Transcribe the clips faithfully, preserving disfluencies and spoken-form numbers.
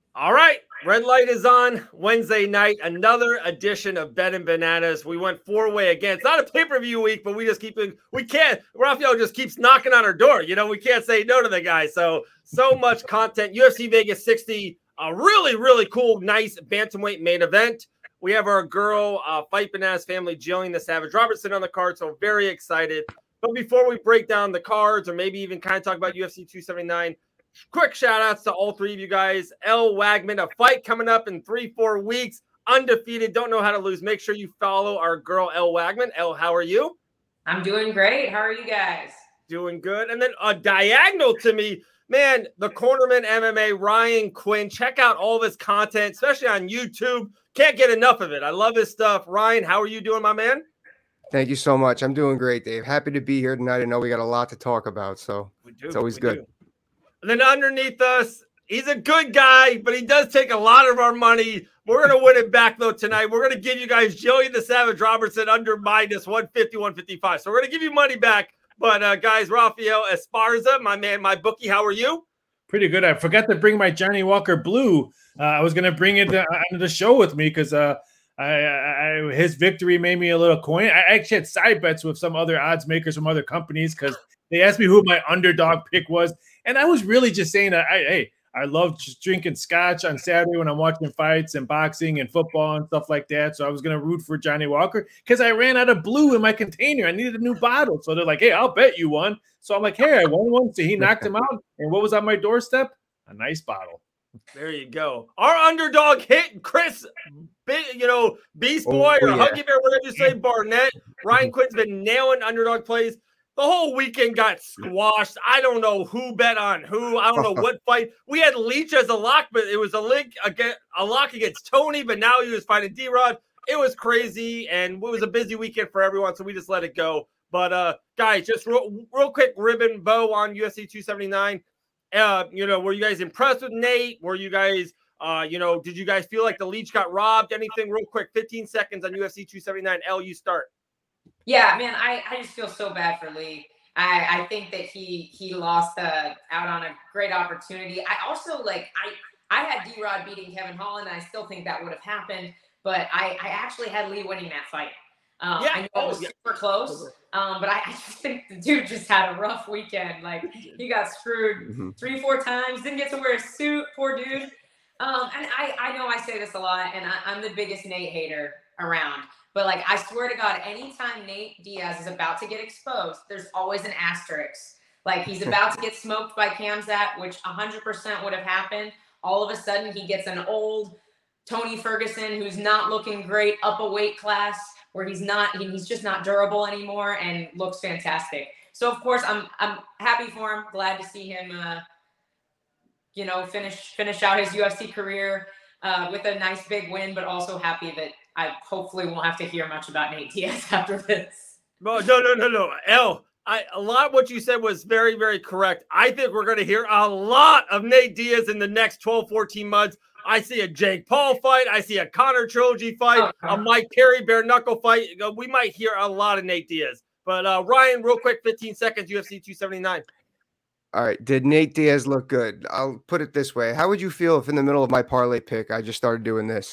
All right, red light is on Wednesday night. Another edition of Bet and Bananas. We went four way again. It's not a pay per view week, but we just keep we can't. Rafael just keeps knocking on our door. You know, we can't say no to the guy. So so much content. U F C Vegas sixty, a really really cool, nice bantamweight main event. We have our girl uh, Fight Bananas family, Jillian the Savage Robertson, on the card. So very excited. But before we break down the cards, or maybe even kind of talk about U F C two seventy-nine. Quick shout outs to all three of you guys. L Wagman, a fight coming up in three, four weeks. Undefeated, don't know how to lose. Make sure you follow our girl, L Wagman. L, how are you? I'm doing great. How are you guys? Doing good. And then a diagonal to me, man, the Cornerman M M A, Ryan Quinn. Check out all of his content, especially on YouTube. Can't get enough of it. I love his stuff. Ryan, how are you doing, my man? Thank you so much. I'm doing great, Dave. Happy to be here tonight. I know we got a lot to talk about, so we do, it's always good. Do. And then underneath us, he's a good guy, but he does take a lot of our money. We're going to win it back, though, tonight. We're going to give you guys Jillian the Savage Robertson under minus one fifty, one fifty-five. So we're going to give you money back. But, uh, guys, Rafael Esparza, my man, my bookie, how are you? Pretty good. I forgot to bring my Johnny Walker Blue. Uh, I was going to bring it uh, onto the show with me because uh, I, I, his victory made me a little coin. I actually had side bets with some other odds makers from other companies because they asked me who my underdog pick was. And I was really just saying that, I, hey, I love just drinking scotch on Saturday when I'm watching fights and boxing and football and stuff like that. So I was going to root for Johnny Walker because I ran out of blue in my container. I needed a new bottle. So they're like, hey, I'll bet you one. So I'm like, hey, I won one. So he knocked him out. And what was on my doorstep? A nice bottle. There you go. Our underdog hit Chris, you know, Beast Boy oh, or yeah. Huggy Bear, whatever you say, Barnett. Ryan Quinn's been nailing underdog plays. The whole weekend got squashed. I don't know who bet on who. I don't know what fight. We had Leach as a lock, but it was a link against a lock against Tony, but now he was fighting D-Rod. It was crazy, and it was a busy weekend for everyone, so we just let it go. But, uh, guys, just real, real quick ribbon bow on U F C two seventy-nine. Uh, you know, were you guys impressed with Nate? Were you guys, uh, you know, did you guys feel like the Leach got robbed? Anything real quick, fifteen seconds on U F C two seventy-nine. L, you start. Yeah, man, I, I just feel so bad for Lee. I, I think that he he lost uh, out on a great opportunity. I also, like, I, I had D-Rod beating Kevin Holland, and I still think that would have happened, but I, I actually had Lee winning that fight. Um, yeah. I know it was super close, um, but I, I just think the dude just had a rough weekend. Like, he got screwed mm-hmm. three, four times, didn't get to wear a suit, poor dude. Um, and I, I know I say this a lot, and I, I'm the biggest Nate hater around. But, like, I swear to God, anytime Nate Diaz is about to get exposed, there's always an asterisk. Like, he's about to get smoked by Khamzat, which one hundred percent would have happened. All of a sudden, he gets an old Tony Ferguson who's not looking great, up a weight class, where he's not, he's just not durable anymore and looks fantastic. So, of course, I'm I'm happy for him. Glad to see him, uh, you know, finish finish out his U F C career uh, with a nice big win, but also happy that I hopefully won't have to hear much about Nate Diaz after this. No, no, no, no, no. L, I, a lot of what you said was very, very correct. I think we're going to hear a lot of Nate Diaz in the next twelve, fourteen months. I see a Jake Paul fight. I see a Connor Trilogy fight, oh, a Mike Perry bare knuckle fight. We might hear a lot of Nate Diaz. But uh, Ryan, real quick, fifteen seconds, U F C two seventy-nine. All right. Did Nate Diaz look good? I'll put it this way. How would you feel if in the middle of my parlay pick, I just started doing this?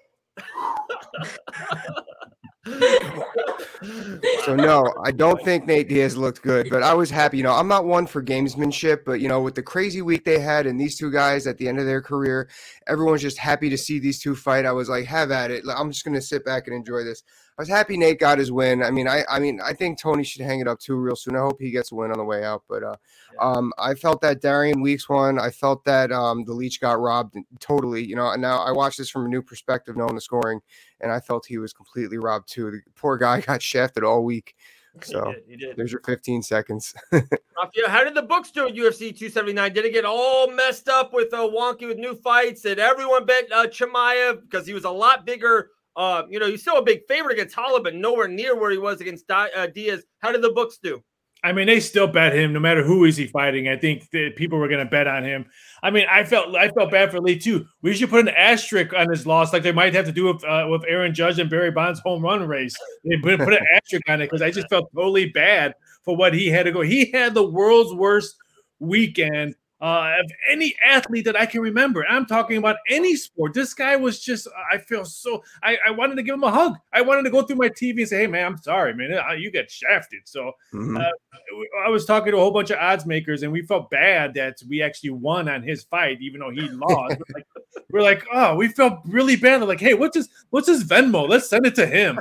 So no, I don't think Nate Diaz looked good, but I was happy. You know, I'm not one for gamesmanship, but you know, with the crazy week they had and these two guys at the end of their career, everyone's just happy to see these two fight. I was like, have at it. I'm just going to sit back and enjoy this. I was happy Nate got his win. I mean, I, I mean, I think Tony should hang it up too real soon. I hope he gets a win on the way out. But uh, um, I felt that Darian Weeks won. I felt that um, the Leach got robbed totally. You know, and now I watched this from a new perspective, knowing the scoring, and I felt he was completely robbed too. The poor guy got shafted all week. So he did, he did. There's your fifteen seconds. Rafael, how did the books do at U F C two seventy-nine? Did it get all messed up with uh, wonky with new fights? Did everyone bet uh, Chimaev because he was a lot bigger? Uh, you know, he's still a big favorite against Holla, but nowhere near where he was against Di- uh, Diaz. How did the books do? I mean, they still bet him no matter who is he fighting. I think that people were going to bet on him. I mean, I felt I felt bad for Lee too. We should put an asterisk on his loss, like they might have to do with uh, with Aaron Judge and Barry Bonds' home run race. They put, put an asterisk on it because I just felt totally bad for what he had to go. He had the world's worst weekend uh, of any athlete that I can remember. I'm talking about any sport. This guy was just, I feel so, I, I wanted to give him a hug. I wanted to go through my T V and say, hey, man, I'm sorry, man. You get shafted. So Mm-hmm. uh, I was talking to a whole bunch of odds makers, and we felt bad that we actually won on his fight, even though he lost. We're like, we're like, oh, we felt really bad. We're like, hey, what's his, what's his Venmo? Let's send it to him.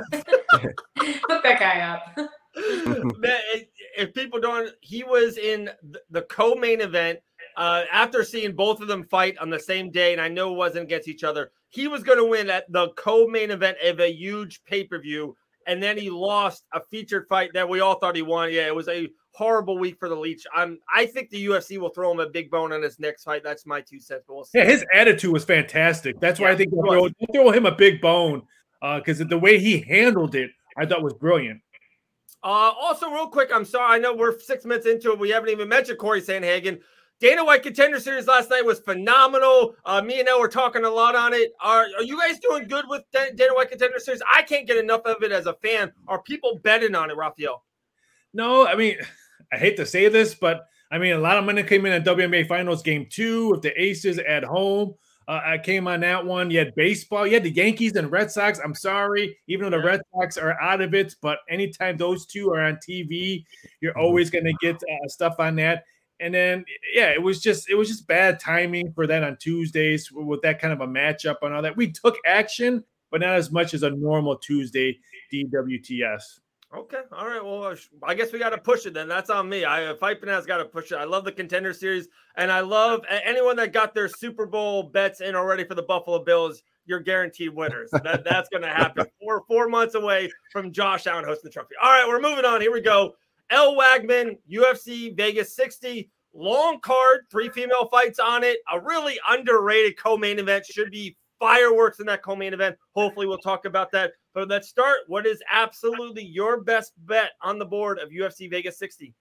Hook that guy up. Man, if people don't, he was in the co-main event uh, after seeing both of them fight on the same day, and I know it wasn't against each other. He was going to win at the co-main event of a huge pay-per-view, and then he lost a featured fight that we all thought he won. Yeah, it was a horrible week for the Leech. I'm, I think the U F C will throw him a big bone on his next fight. That's my two cents. We'll see. Yeah, his attitude was fantastic. That's why Yeah, I think it they'll throw, was. they'll throw him a big bone because the way he handled it, I thought was brilliant. Uh, also, real quick, I'm sorry. I know we're six minutes into it. We haven't even mentioned Corey Sandhagen. Dana White Contender Series last night was phenomenal. Uh, me and Elle were talking a lot on it. Are, are you guys doing good with Dana White Contender Series? I can't get enough of it as a fan. Are people betting on it, Rafael? No, I mean, I hate to say this, but I mean, a lot of money came in at W N B A Finals Game Two with the Aces at home. Uh, I came on that one. You had baseball. You had the Yankees and Red Sox. I'm sorry, even though the Red Sox are out of it, but anytime those two are on T V, you're always going to get uh, stuff on that. And then, yeah, it was just it was just bad timing for that on Tuesdays with that kind of a matchup and all that. We took action, but not as much as a normal Tuesday D W T S. Okay. All right. Well, I guess we got to push it then. That's on me. I Fight Banana's got to push it. I love the Contender Series, and I love anyone that got their Super Bowl bets in already for the Buffalo Bills. You're guaranteed winners. That that's going to happen. Four four months away from Josh Allen hosting the trophy. All right, we're moving on. Here we go. Elle Wagman, U F C Vegas sixty, long card, three female fights on it. A really underrated co-main event. Should be fireworks in that co-main event. Hopefully, we'll talk about that. But let's start. What is absolutely your best bet on the board of U F C Vegas sixty?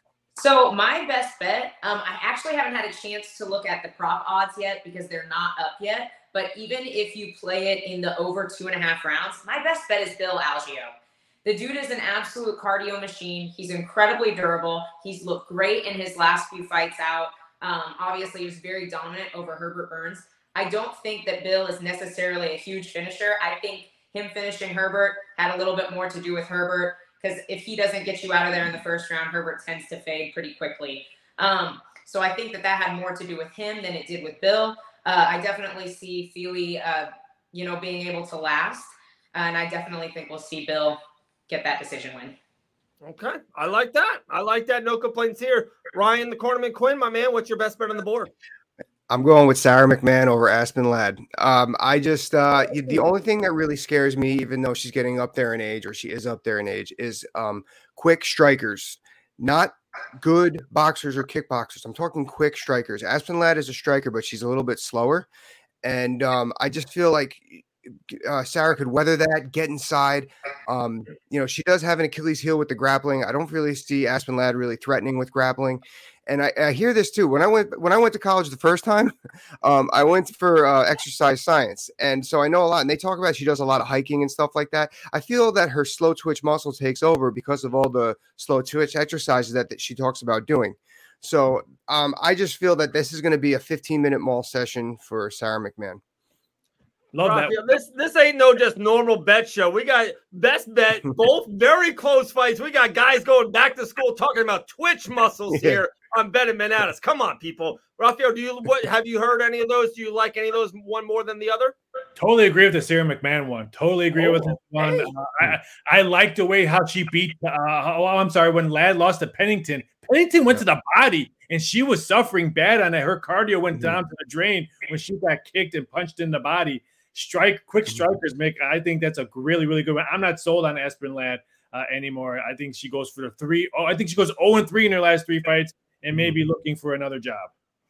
So my best bet, um, I actually haven't had a chance to look at the prop odds yet because they're not up yet. But even if you play it in the over two and a half rounds, my best bet is Bill Algeo. The dude is an absolute cardio machine. He's incredibly durable. He's looked great in his last few fights out. Um, obviously, he was very dominant over Herbert Burns. I don't think that Bill is necessarily a huge finisher. I think him finishing Herbert had a little bit more to do with Herbert because if he doesn't get you out of there in the first round, Herbert tends to fade pretty quickly. Um, so I think that that had more to do with him than it did with Bill. Uh, I definitely see Feely, uh, you know, being able to last, and I definitely think we'll see Bill get that decision win. Okay, I like that. I like that. No complaints here. Ryan, the Cornerman Quinn, my man, what's your best bet on the board? I'm going with Sarah McMahon over Aspen Ladd. Um, I just uh, the only thing that really scares me, even though she's getting up there in age, or she is up there in age, is um, quick strikers, not good boxers or kickboxers. I'm talking quick strikers. Aspen Ladd is a striker, but she's a little bit slower, and um, I just feel like uh, Sarah could weather that, get inside. Um, you know, she does have an Achilles heel with the grappling. I don't really see Aspen Ladd really threatening with grappling. And I, I hear this too. When I went when I went to college the first time, um, I went for uh, exercise science, and so I know a lot. And they talk about she does a lot of hiking and stuff like that. I feel that her slow twitch muscle takes over because of all the slow twitch exercises that, that she talks about doing. So um, I just feel that this is going to be a fifteen minute mall session for Sarah McMahon. Love Rafael, that. This this ain't no just normal bet show. We got best bet, both very close fights. We got guys going back to school talking about twitch muscles here on Betting Bananas. Come on, people. Rafael, do you what have you heard any of those? Do you like any of those one more than the other? Totally agree with the Sarah McMahon one. Totally agree Oh, with this one. hey. Uh, I, I like the way how she beat. Uh, oh, I'm sorry, when Ladd lost to Pennington. Pennington went to the body, and she was suffering bad on it. Her cardio went Mhm. down to the drain when she got kicked and punched in the body. Strike, quick strikers make. I think that's a really, really good one. I'm not sold on Aspen Ladd uh, anymore. I think she goes for the three. Oh, I think she goes oh and three in her last three fights, and maybe looking for another job.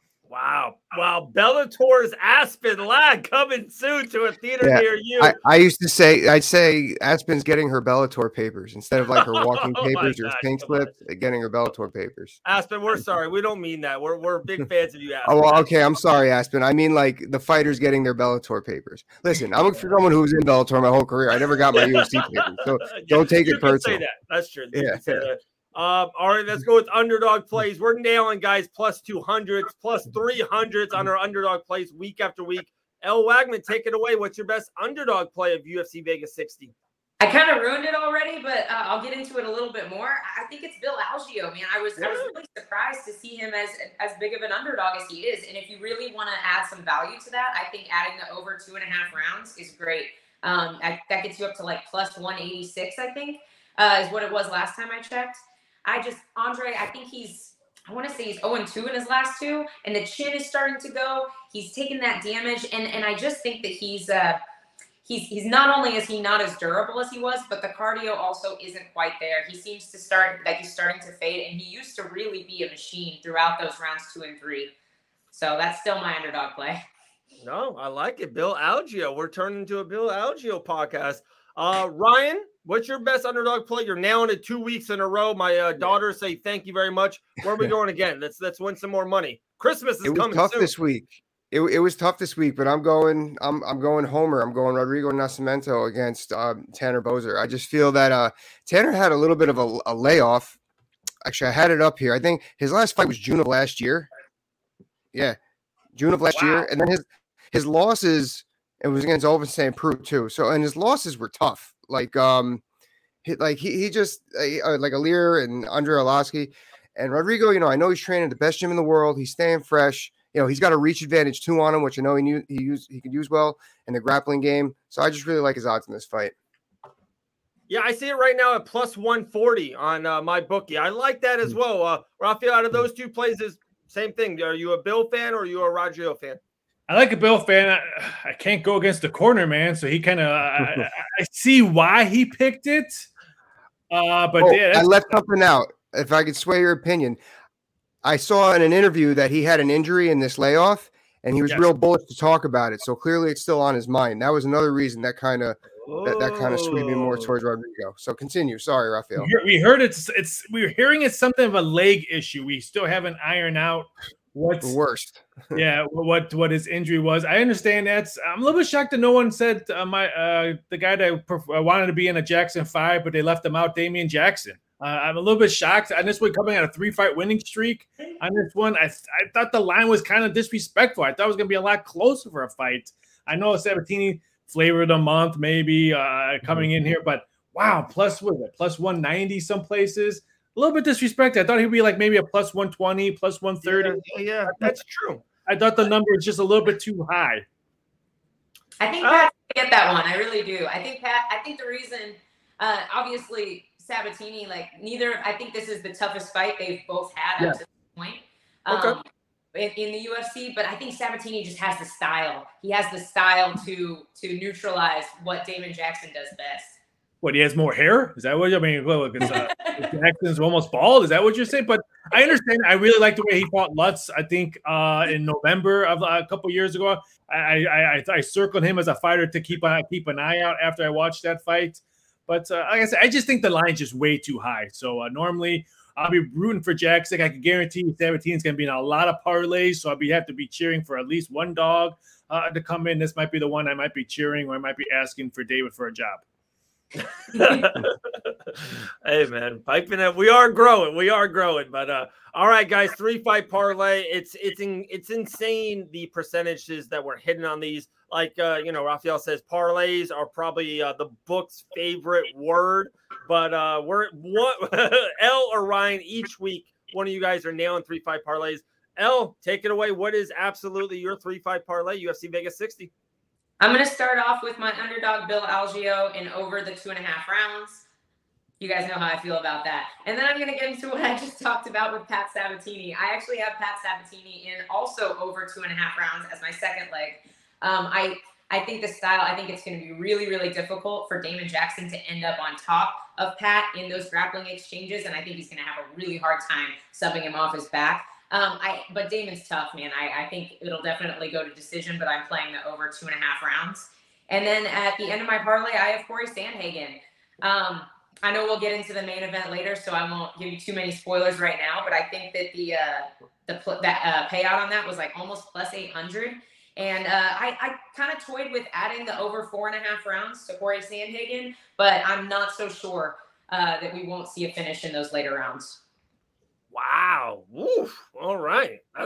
Wow. Wow. Bellator's Aspen Ladd coming soon to a theater Yeah, near you. I, I used to say, I'd say Aspen's getting her Bellator papers instead of like her walking Oh my papers or gosh, pink come on. slips, getting her Bellator papers. Aspen, we're sorry. We don't mean that. We're we're big fans of you, Aspen. Oh, well, okay. I'm sorry, Aspen. I mean, like the fighters getting their Bellator papers. Listen, I'm for someone who's in Bellator my whole career. I never got my U F C papers, so Yeah, don't take you it can say personal. that. That's true. You Yeah, can say yeah. that. Um, all right, let's go with underdog plays. We're nailing guys plus two hundreds, plus three hundreds on our underdog plays week after week. L. Wagman, take it away. What's your best underdog play of U F C Vegas sixty? I kind of ruined it already, but uh, I'll get into it a little bit more. I think it's Bill Algeo, man. I was I was really surprised to see him as as big of an underdog as he is. And if you really want to add some value to that, I think adding the over two and a half rounds is great. Um, I, that gets you up to like plus one eighty-six, I think, uh, is what it was last time I checked. I just, Andre, I think he's, I want to say he's oh and two in his last two, and the chin is starting to go. He's taken that damage, and and I just think that he's uh, He's he's not only is he not as durable as he was, but the cardio also isn't quite there. He seems to start like he's starting to fade, and he used to really be a machine throughout those rounds two and three. So that's still my underdog play. No, I like it. Bill Algeo. We're turning into a Bill Algeo podcast. Uh, Ryan, what's your best underdog play? You're nailing it two weeks in a row. My uh, daughters say thank you very much. Where are we going again? Let's let's win some more money. Christmas is it was coming tough soon. this week. It, it was tough this week, but I'm going. I'm I'm going Homer. I'm going Rodrigo Nascimento against um, Tanner Boser. I just feel that uh, Tanner had a little bit of a, a layoff. Actually, I had it up here. I think his last fight was June of last year. Yeah, June of last wow. year, and then his his losses. It was against Elvis Saint Preux too. So, and his losses were tough. Like um, he, like he he just uh, like Alir and Andre Arlovsky and Rodrigo. You know, I know he's training at the best gym in the world. He's staying fresh. You know, he's got a reach advantage too on him, which I know he knew he used he could use well in the grappling game. So I just really like his odds in this fight. Yeah, I see it right now at plus one forty on uh, my bookie. I like that as well. Uh, Rafael, out of those two plays, is same thing. Are you a Bill fan or are you a Rodrigo fan? I like a Bill fan. I, I can't go against the corner, man. So he kind of I, I see why he picked it. Uh, but oh, yeah, that's, I left something out. If I could sway your opinion. I saw in an interview that he had an injury in this layoff, and he was yes. real bullish to talk about it. So clearly, it's still on his mind. That was another reason that kind of that, that kind of swayed me more towards Rodrigo. So continue. Sorry, Rafael. We heard it's it's we were hearing it's something of a leg issue. We still haven't ironed out what's the worst. yeah, what what his injury was. I understand that's. I'm a little bit shocked that no one said uh, my uh, the guy that perf- wanted to be in a Jackson five, but they left him out. Damian Jackson. Uh, I'm a little bit shocked on this one, coming on a three-fight winning streak. On this one, I I thought the line was kind of disrespectful. I thought it was going to be a lot closer for a fight. I know Sabatini flavored a month maybe uh, coming in here, but wow, plus what? Plus one ninety some places. A little bit disrespected. I thought he'd be like maybe a plus one twenty, plus one thirty. Yeah, yeah, that's true. I thought the number was just a little bit too high. I think Pat uh, get that one. I really do. I think Pat. I think the reason, uh, obviously. Sabatini, like neither, I think this is the toughest fight they've both had yeah. up to this point um, okay. in, in the U F C. But I think Sabatini just has the style. He has the style to to neutralize what Damon Jackson does best. What, he has more hair? Is that what I mean? Look, it's, uh, Jackson's almost bald. Is that what you're saying? But I understand. I really like the way he fought Lutz. I think uh, in November of uh, a couple years ago, I, I I I circled him as a fighter to keep uh, keep an eye out after I watched that fight. But uh, like I said, I just think the line's just way too high. So uh, normally I'll be rooting for Jackson. I can guarantee you Sabatini's going to be in a lot of parlays. So I'll be have to be cheering for at least one dog uh, to come in. This might be the one I might be cheering, or I might be asking for David for a job. Hey man, piping it. We are growing. We are growing. But uh, all right, guys, three fight parlay. It's it's in, it's insane the percentages that we're hitting on these. Like uh, you know, Rafael says parlays are probably uh, the book's favorite word. But uh, we're what L or Ryan each week. One of you guys are nailing three fight parlays. L, take it away. What is absolutely your three fight parlay? U F C Vegas sixty. I'm going to start off with my underdog, Bill Algeo, in over the two and a half rounds. You guys know how I feel about that. And then I'm going to get into what I just talked about with Pat Sabatini. I actually have Pat Sabatini in also over two and a half rounds as my second leg. Um, I I think the style, I think it's going to be really, really difficult for Damon Jackson to end up on top of Pat in those grappling exchanges. And I think he's going to have a really hard time subbing him off his back. Um, I, but Damon's tough, man. I, I think it'll definitely go to decision, but I'm playing the over two and a half rounds. And then at the end of my parlay, I have Corey Sandhagen. Um, I know we'll get into the main event later, so I won't give you too many spoilers right now, but I think that the, uh, the that uh, payout on that was like almost plus eight hundred. And uh, I, I kind of toyed with adding the over four and a half rounds to Corey Sandhagen, but I'm not so sure. uh, that we won't see a finish in those later rounds. Wow. Oof. All right. I,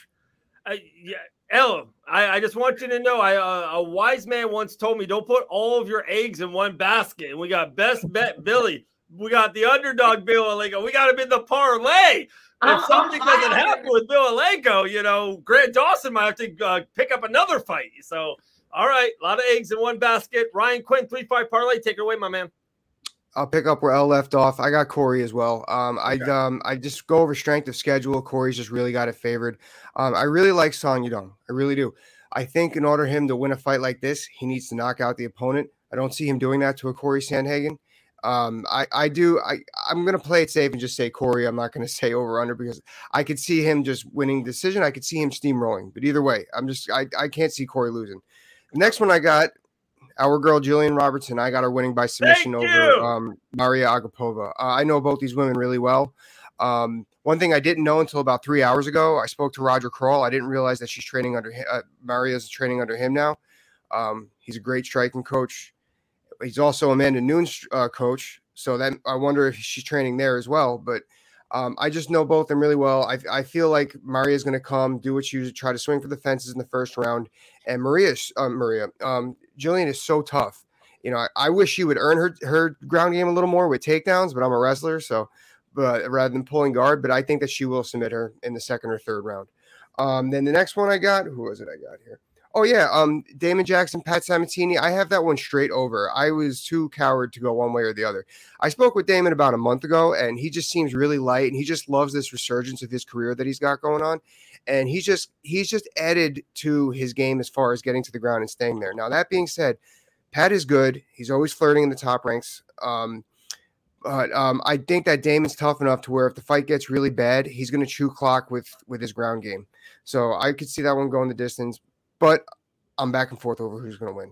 I, yeah. El, I, I just want you to know, I uh, a wise man once told me, don't put all of your eggs in one basket. And we got best bet Billy. We got the underdog Bill Alenko. We got him in the parlay. I'm, If something I'm doesn't high on happen with Bill Alenko, you know, Grant Dawson might have to uh, pick up another fight. So, all right, a lot of eggs in one basket. Ryan Quinn, three five parlay. Take it away, my man. I'll pick up where Elle left off. I got Corey as well. Um, I Okay. um, I just go over strength of schedule. Corey's just really got it favored. Um, I really like Song Yudong. I really do. I think in order for him to win a fight like this, he needs to knock out the opponent. I don't see him doing that to a Corey Sandhagen. Um, I, I do. I, I'm going to play it safe and just say Corey. I'm not going to say over under because I could see him just winning decision. I could see him steamrolling. But either way, I'm just I, I can't see Corey losing. The next one I got, our girl Jillian Robertson. I got her winning by submission Thank over you. um, Maria Agapova. Uh, I know both these women really well. Um, one thing I didn't know until about three hours ago, I spoke to Roger Kroll. I didn't realize that she's training under him. Uh, Maria's training under him now. Um, he's a great striking coach. He's also Amanda Nunes' uh, coach. So that I wonder if she's training there as well. But um, I just know both of them really well. I, I feel like Maria's going to come, do what she usually try to swing for the fences in the first round. And Maria, uh, Maria, um, Jillian is so tough. You know, I, I wish she would earn her her ground game a little more with takedowns, but I'm a wrestler, so but rather than pulling guard, but I think that she will submit her in the second or third round. Um, then the next one I got, who was it I got here? Oh yeah, um, Damon Jackson, Pat Samatini. I have that one straight over. I was too coward to go one way or the other. I spoke with Damon about a month ago, and he just seems really light, and he just loves this resurgence of his career that he's got going on. And he's just he's just added to his game as far as getting to the ground and staying there. Now, that being said, Pat is good. He's always flirting in the top ranks. Um, but um, I think that Damon's tough enough to where if the fight gets really bad, he's going to chew clock with with his ground game. So I could see that one going the distance. But I'm back and forth over who's going to win.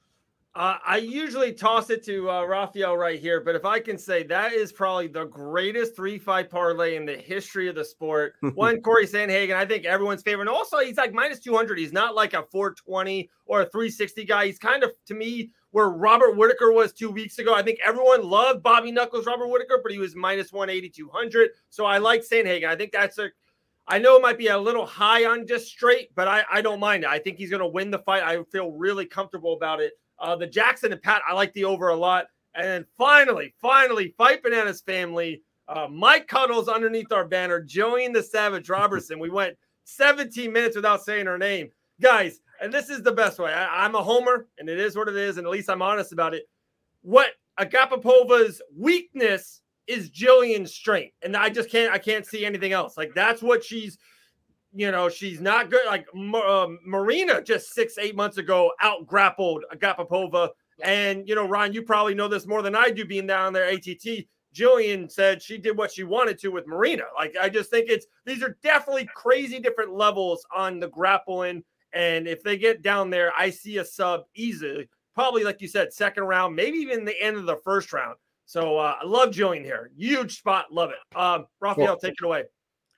Uh, I usually toss it to uh, Rafael right here, but if I can say that is probably the greatest three fight parlay in the history of the sport. One, Corey Sandhagen, I think everyone's favorite. And also, he's like minus two hundred. He's not like a four twenty or a three sixty guy. He's kind of, to me, where Robert Whitaker was two weeks ago. I think everyone loved Bobby Knuckles, Robert Whitaker, but he was minus one eighty, two hundred. So I like Sandhagen. I think that's a, I know it might be a little high on just straight, but I, I don't mind it. I think he's going to win the fight. I feel really comfortable about it. Uh, the Jackson and Pat, I like the over a lot. And then finally, finally, Fight Bananas family, uh, Mike Cuddles underneath our banner, Jillian the Savage Robertson. We went seventeen minutes without saying her name. Guys, and this is the best way. I, I'm a homer, and it is what it is, and at least I'm honest about it. What Agapopova's weakness is Jillian's strength. And I just can't, I can't see anything else. Like, that's what she's, you know, she's not good. Like uh, Marina just six, eight months ago out grappled Agapopova. And, you know, Ron, you probably know this more than I do being down there, A T T. Jillian said she did what she wanted to with Marina. Like, I just think it's, these are definitely crazy different levels on the grappling. And if they get down there, I see a sub easily, probably like you said, second round, maybe even the end of the first round. So uh, I love Jillian here. Huge spot. Love it. Um, Rafael, well, take it away.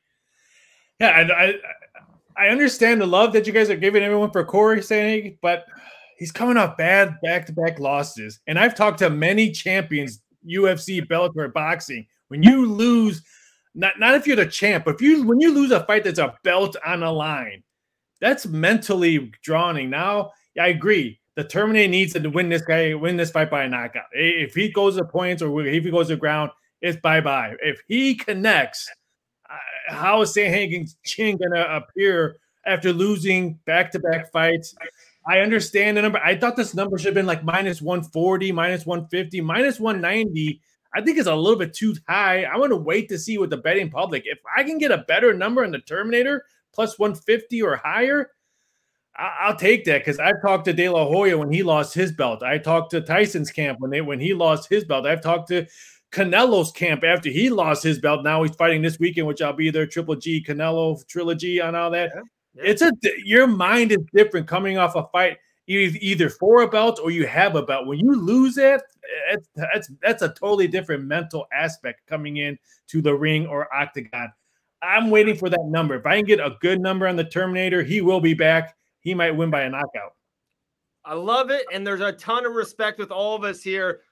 Yeah, I, I I understand the love that you guys are giving everyone for Corey Sandhagen, but he's coming off bad back-to-back losses. And I've talked to many champions, U F C, Bellator, boxing. When you lose, not, not if you're the champ, but if you when you lose a fight that's a belt on the line, that's mentally drowning. Now, I agree. The Terminator needs to win this guy, win this fight by a knockout. If he goes to points or if he goes to ground, it's bye-bye. If he connects, uh, how is Sandhagen's chin going to appear after losing back-to-back fights? I understand the number. I thought this number should have been like minus one forty, minus one fifty, minus one ninety. I think it's a little bit too high. I want to wait to see what the betting public. If I can get a better number on the Terminator, plus one fifty or higher, I'll take that because I've talked to De La Hoya when he lost his belt. I talked to Tyson's camp when they when he lost his belt. I've talked to Canelo's camp after he lost his belt. Now he's fighting this weekend, which I'll be there. Triple G Canelo trilogy and all that. Yeah, yeah. It's a your mind is different coming off a fight either for a belt or you have a belt. When you lose it, it's, that's that's a totally different mental aspect coming in to the ring or octagon. I'm waiting for that number. If I can get a good number on the Terminator, he will be back. He might win by a knockout. I love it. And there's a ton of respect with all of us here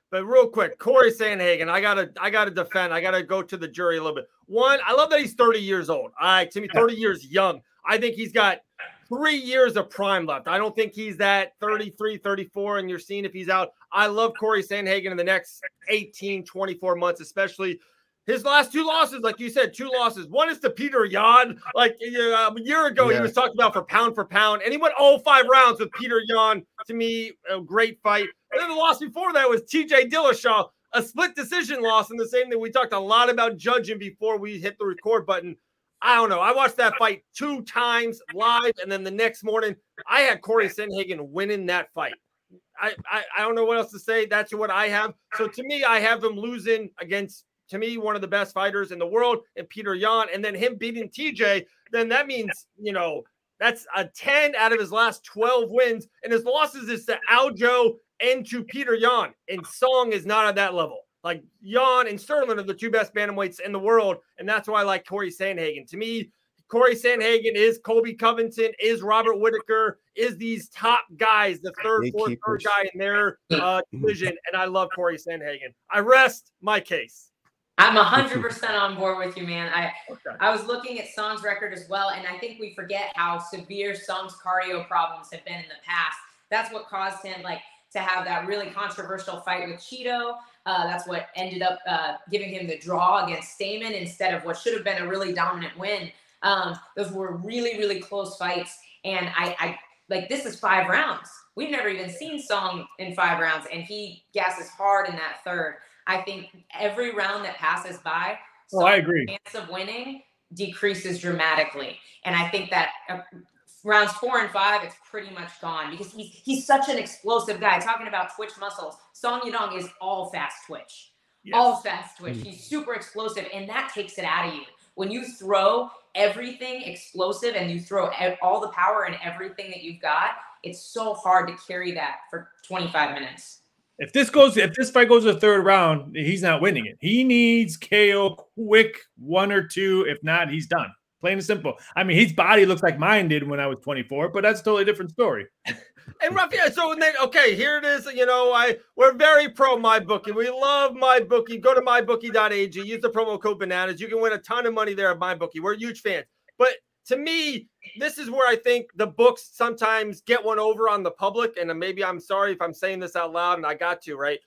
But real quick, Corey Sandhagen, I gotta, I gotta defend. I gotta go to the jury a little bit. One, I love that he's thirty years old. All right, to me, thirty years young. I think he's got three years of prime left. I don't think he's that thirty-three, thirty-four, and you're seeing if he's out. I love Corey Sandhagen in the next eighteen, twenty-four months, especially his last two losses. Like you said, two losses. One is to Peter Yan. Like uh, a year ago, yeah. he was talked about for pound for pound, and he went all five rounds with Peter Yan. To me, a great fight. And then the loss before that was T J Dillashaw, a split decision loss, and the same thing we talked a lot about judging before we hit the record button. I don't know. I watched that fight two times live, and then the next morning, I had Corey Sandhagen winning that fight. I, I, I don't know what else to say. That's what I have. So to me, I have him losing against, to me, one of the best fighters in the world, and Peter Yan, and then him beating T J. Then that means, you know, that's a ten out of his last twelve wins, and his losses is to Aljo and to Peter Yan, and Song is not at that level. Like Yan and Sterling are the two best bantamweights in the world, and that's why I like Corey Sandhagen. To me, Corey Sandhagen is Colby Covington, is Robert Whitaker, is these top guys, the third, fourth, third guy in their uh, division, and I love Corey Sandhagen. I rest my case. I'm one hundred percent on board with you, man. I okay. I was looking at Song's record as well, and I think we forget how severe Song's cardio problems have been in the past. That's what caused him, like, to have that really controversial fight with Cheeto. Uh, that's what ended up uh, giving him the draw against Stamen instead of what should have been a really dominant win. Um, those were really, really close fights. And I, I like, this is five rounds. We've never even seen Song in five rounds, and he gasses hard in that third. I think every round that passes by, oh, I agree. chance of winning decreases dramatically. And I think that uh, rounds four and five, it's pretty much gone because he's he's such an explosive guy. Talking about twitch muscles, Song Yadong is all fast twitch. Yes. All fast twitch. He's super explosive, and that takes it out of you. When you throw everything explosive and you throw all the power and everything that you've got, it's so hard to carry that for twenty-five minutes. If this goes, if this fight goes to the third round, he's not winning it. He needs K O quick, one or two. If not, he's done. Plain and simple. I mean, his body looks like mine did when I was twenty-four, but that's a totally different story. And Rafael, so then, okay, here it is. You know, I we're very pro MyBookie. We love MyBookie. Go to my bookie dot a g. Use the promo code bananas. You can win a ton of money there at MyBookie. We're huge fans. But to me, this is where I think the books sometimes get one over on the public. And maybe I'm sorry if I'm saying this out loud, and I got to, right?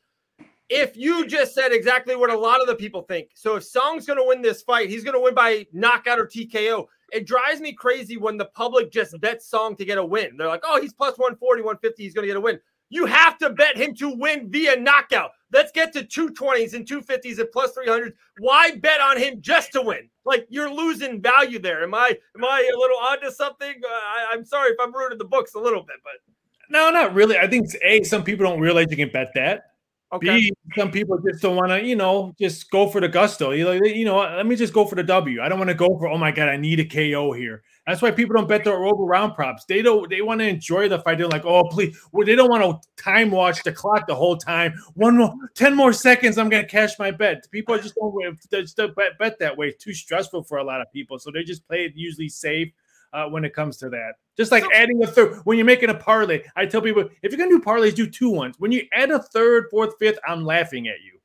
If you just said exactly what a lot of the people think. So if Song's going to win this fight, he's going to win by knockout or T K O. It drives me crazy when the public just bets Song to get a win. They're like, oh, he's plus one forty, one fifty. He's going to get a win. You have to bet him to win via knockout. Let's get to two twenties and two fifties and plus three hundreds. Why bet on him just to win? Like, you're losing value there. Am I am I a little onto something? Uh, I, I'm sorry if I'm ruining the books a little bit, but no, not really. I think A, some people don't realize you can bet that. Okay. B, some people just don't want to, you know, just go for the gusto. You like, you know, let me just go for the W. I don't want to go for, oh my God, I need a K O here. That's why people don't bet their over round props. They don't. They want to enjoy the fight. They're like, oh please. Well, they don't want to time watch the clock the whole time. One more, ten more seconds. I'm gonna cash my bet. People just don't, they just don't bet, bet that way. It's too stressful for a lot of people, so they just play it usually safe. Uh, when it comes to that, just like adding a third, when you're making a parlay, I tell people, if you're going to do parlays, do two ones. When you add a third, fourth, fifth, I'm laughing at you.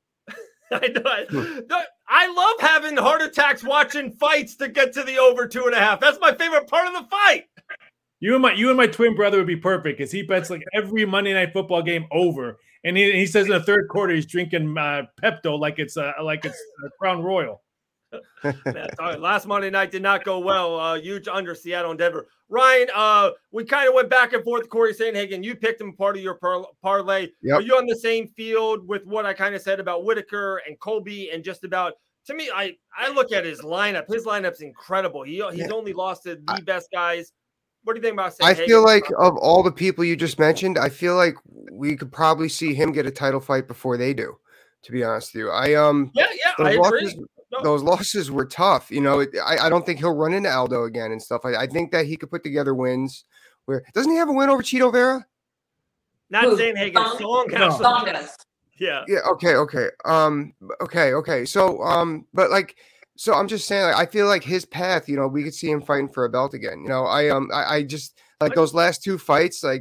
I know. I love having heart attacks watching fights to get to the over two and a half. That's my favorite part of the fight. You and my, you and my twin brother would be perfect because he bets like every Monday Night Football game over. And he, he says in the third quarter, he's drinking uh, Pepto like it's uh, like it's uh, Crown Royal. Man, last Monday night did not go well. Uh, huge under Seattle and Denver. Ryan, uh, we kind of went back and forth with Corey Sandhagen. You picked him part of your par- parlay. Yep. Are you on the same field with what I kind of said about Whitaker and Colby and just about, to me, I, I look at his lineup. His lineup's incredible. He He's yeah. only lost to the I, best guys. What do you think about Sandhagen? I feel like of all the people you just mentioned, I feel like we could probably see him get a title fight before they do, to be honest with you. I um Yeah, yeah, I agree. No. Those losses were tough. You know, it, I, I don't think he'll run into Aldo again and stuff. I, I think that he could put together wins. Where doesn't he have a win over Cheeto Vera? Not Sandhagen. Song has Song does. Yeah. Yeah. Okay. Okay. Um. Okay. Okay. So. Um. But like. So I'm just saying. Like, I feel like his path. You know, we could see him fighting for a belt again. You know. I um. I, I just like those last two fights. Like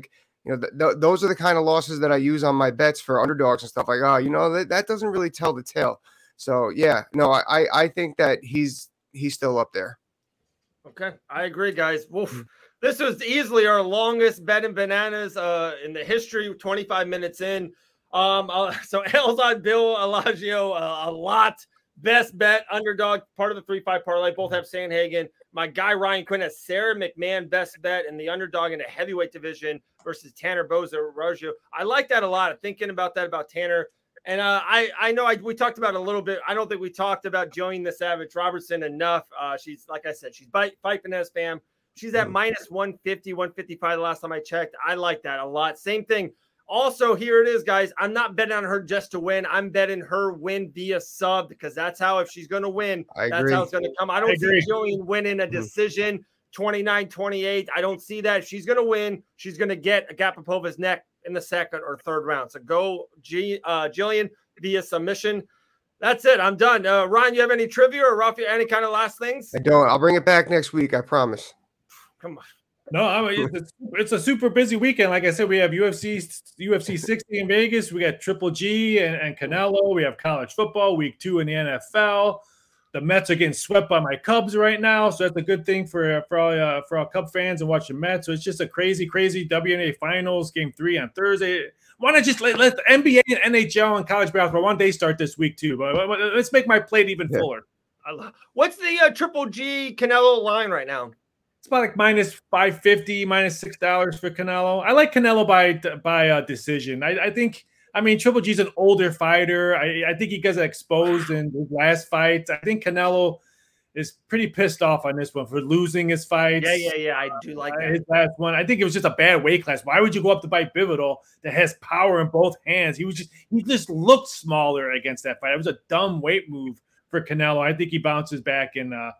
You know, th- th- those are the kind of losses that I use on my bets for underdogs and stuff. Like, oh, you know, that, that doesn't really tell the tale. So yeah, no, I I I think that he's he's still up there. Okay, I agree, guys. Woof. This was easily our longest bet in bananas uh, in the history. twenty-five minutes in. Um, uh, so L's on Bill Alagio uh, a lot. Best bet underdog, part of the three five parlay. Both have Sanhagen. My guy Ryan Quinn has Sarah McMahon best bet and the underdog in the heavyweight division versus Tanner Boza Roggio. I like that a lot. Thinking about that about Tanner. And uh, I, I know I, we talked about it a little bit. I don't think we talked about Jillian the Savage Robertson enough. Uh, she's, like I said, she's Fight Finesse fam. She's at minus one fifty, one fifty-five the last time I checked. I like that a lot. Same thing. Also, here it is, guys. I'm not betting on her just to win. I'm betting her win via sub because that's how, if she's going to win, I that's agree. how it's going to come. I don't I see agree. Jillian winning a decision twenty-nine twenty-eight. I don't see that. If she's going to win, she's going to get Agapopova's neck in the second or third round. So go G, uh, Jillian via submission. That's it. I'm done. Uh, Ryan, you have any trivia or Rafi, any kind of last things? I don't. I'll bring it back next week. I promise. Come on. No, I mean, it's, it's a super busy weekend. Like I said, we have U F C U F C sixty in Vegas. We got Triple G and, and Canelo. We have college football, week two in the N F L. The Mets are getting swept by my Cubs right now, so that's a good thing for for all uh, for all Cub fans and watching Mets. So it's just a crazy, crazy W N A Finals game three on Thursday. Why not just let, let the N B A and N H L and college basketball one day start this week too? But, but let's make my plate even Yeah. fuller. I love, what's the uh, Triple G Canelo line right now? It's about like minus five fifty, minus six dollars for Canelo. I like Canelo by by uh, decision. I, I think. I mean, Triple G's an older fighter. I, I think he gets exposed in his last fight. I think Canelo is pretty pissed off on this one for losing his fights. Yeah, yeah, yeah. I do like Uh, that. his last one. I think it was just a bad weight class. Why would you go up to fight Bivol that has power in both hands? He was just he just looked smaller against that fight. It was a dumb weight move for Canelo. I think he bounces back and uh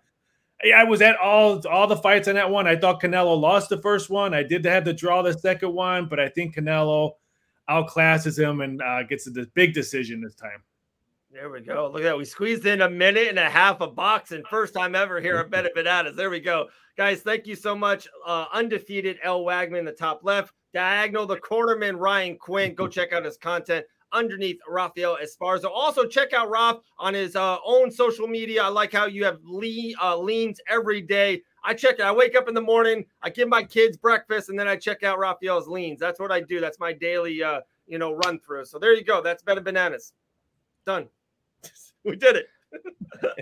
I was at all all the fights on that one. I thought Canelo lost the first one. I did have to draw the second one, but I think Canelo outclasses him and uh, gets the big decision this time. There we go. Look at that. We squeezed in a minute and a half of boxing. First time ever here at Bet Bananas. There we go. Guys, thank you so much. Uh, undefeated L. Wagman in the top left. Diagonal, the cornerman, Ryan Quinn. Go check out his content. Underneath, Rafael Esparza. Also, check out Raf on his uh, own social media. I like how you have lean, uh, leans every day. I check it. I wake up in the morning, I give my kids breakfast, and then I check out Rafael's leans. That's what I do. That's my daily, uh, you know, run through. So there you go. That's Bet Bananas. Done. We did it.